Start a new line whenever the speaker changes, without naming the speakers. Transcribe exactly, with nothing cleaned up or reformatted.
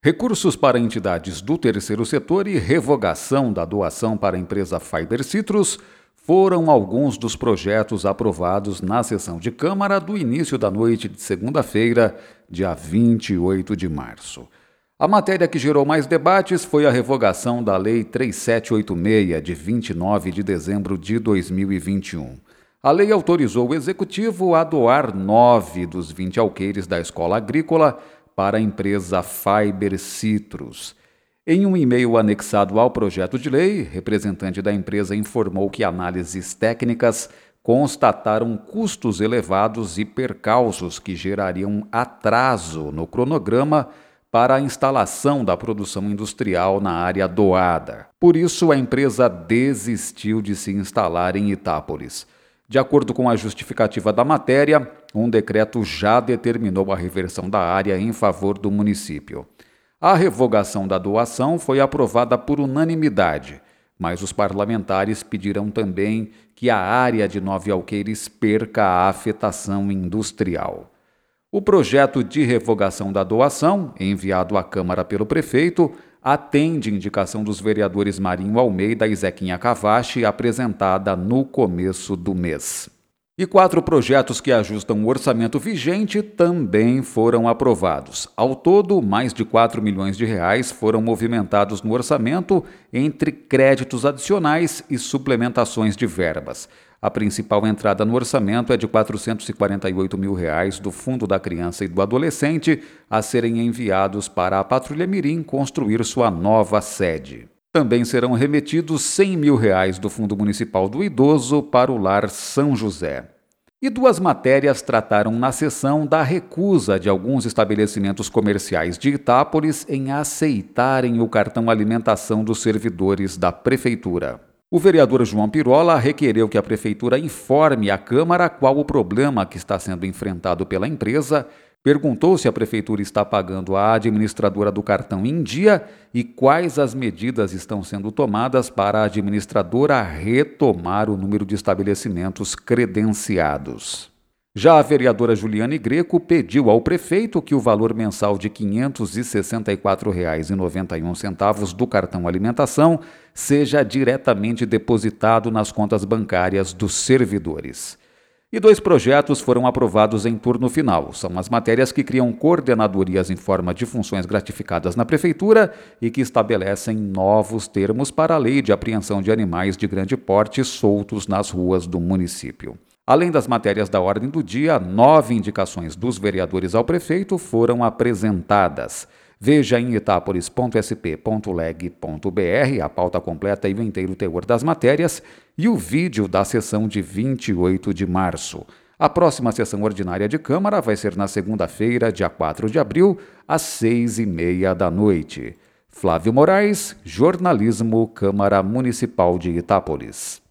Recursos para entidades do terceiro setor e revogação da doação para a empresa Fiber Citrus foram alguns dos projetos aprovados na sessão de Câmara do início da noite de segunda-feira, dia vinte e oito de março. A matéria que gerou mais debates foi a revogação da Lei três mil setecentos e oitenta e seis, de vinte e nove de dezembro de dois mil e vinte e um. A lei autorizou o Executivo a doar nove dos vinte alqueires da Escola Agrícola para a empresa Fiber Citrus. Em um e-mail anexado ao projeto de lei, representante da empresa informou que análises técnicas constataram custos elevados e percalços que gerariam atraso no cronograma para a instalação da produção industrial na área doada. Por isso, a empresa desistiu de se instalar em Itápolis. De acordo com a justificativa da matéria, um decreto já determinou a reversão da área em favor do município. A revogação da doação foi aprovada por unanimidade, mas os parlamentares pediram também que a área de Nove Alqueires perca a afetação industrial. O projeto de revogação da doação, enviado à Câmara pelo prefeito, atende indicação dos vereadores Marinho Almeida e Zequinha Cavachi, apresentada no começo do mês. E quatro projetos que ajustam o orçamento vigente também foram aprovados. Ao todo, mais de quatro milhões de reais foram movimentados no orçamento entre créditos adicionais e suplementações de verbas. A principal entrada no orçamento é de quatrocentos e quarenta e oito mil reais do Fundo da Criança e do Adolescente a serem enviados para a Patrulha Mirim construir sua nova sede. Também serão remetidos cem mil reais do Fundo Municipal do Idoso para o Lar São José. E duas matérias trataram na sessão da recusa de alguns estabelecimentos comerciais de Itápolis em aceitarem o cartão alimentação dos servidores da Prefeitura. O vereador João Pirola requereu que a Prefeitura informe à Câmara qual o problema que está sendo enfrentado pela empresa, perguntou se a Prefeitura está pagando a administradora do cartão em dia e quais as medidas estão sendo tomadas para a administradora retomar o número de estabelecimentos credenciados. Já a vereadora Juliane Greco pediu ao prefeito que o valor mensal de quinhentos e sessenta e quatro reais e noventa e um centavos do cartão alimentação seja diretamente depositado nas contas bancárias dos servidores. E dois projetos foram aprovados em turno final. São as matérias que criam coordenadorias em forma de funções gratificadas na Prefeitura e que estabelecem novos termos para a lei de apreensão de animais de grande porte soltos nas ruas do município. Além das matérias da ordem do dia, nove indicações dos vereadores ao prefeito foram apresentadas. Veja em itapolis ponto s p ponto leg ponto b r a pauta completa e o inteiro teor das matérias e o vídeo da sessão de vinte e oito de março. A próxima sessão ordinária de Câmara vai ser na segunda-feira, dia quatro de abril, às seis e meia da noite. Flávio Moraes, Jornalismo, Câmara Municipal de Itápolis.